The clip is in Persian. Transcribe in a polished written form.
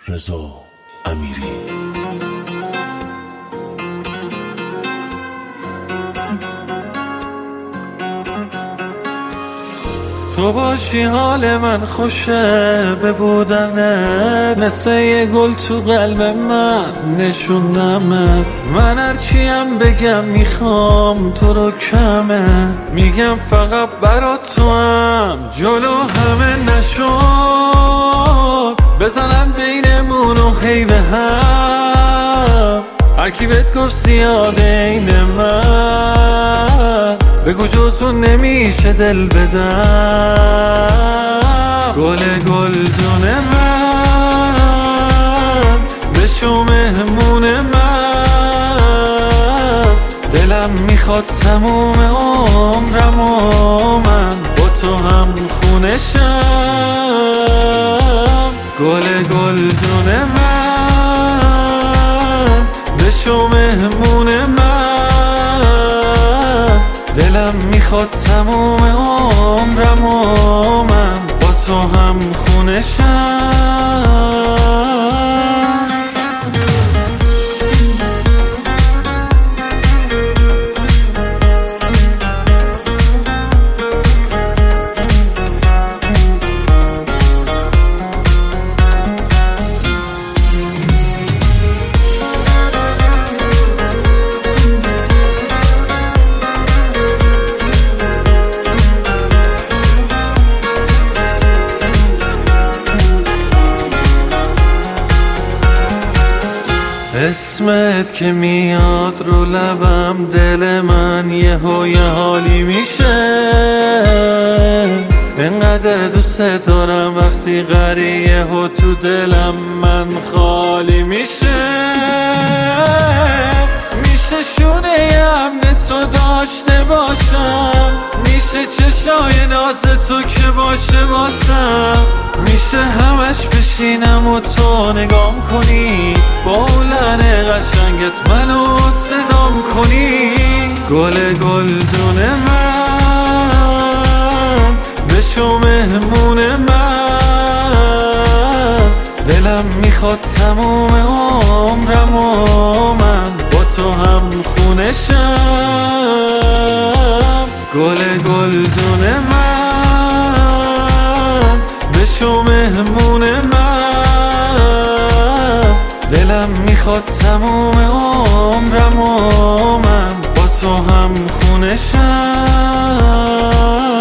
رضا امیری. تو باشی حال من خوشه به بودنت، مثل یه گل تو قلب من نشوندمت. من هرچیم بگم میخوام تو رو کمه، میگم فقط برا تو هم جلو همه نشد بزنن بینمون و هی به هم. هرکی بهت گفت زیاده این من، بگو جزو نمیشه دل بدم. گل گلدون من بشو مهمون من، دلم میخواد تموم عمرم و من با تو هم خونشم. گل گلدون من بشو مهمون من، دلم میخواد تموم عمرم و من با تو هم خونشم. اسمت که میاد رو لبم، دل من یه حالی میشه. انقدر دوست دارم وقتی غریه ها تو دلم من خالی میشه. میشه شونه امن تو داشته باشم، میشه چشای ناز تو که باشه باسم، میشه همش بشینم و تو نگام کنی، با لحن قشنگت منو صدام کنی. گل گلدون من بشو مهمون من، دلم میخواد تموم عمرم و من با تو هم خونشم. گل گلدون من بشو مهمون من، دلم میخواد تموم عمرم و من با تو هم خونشم.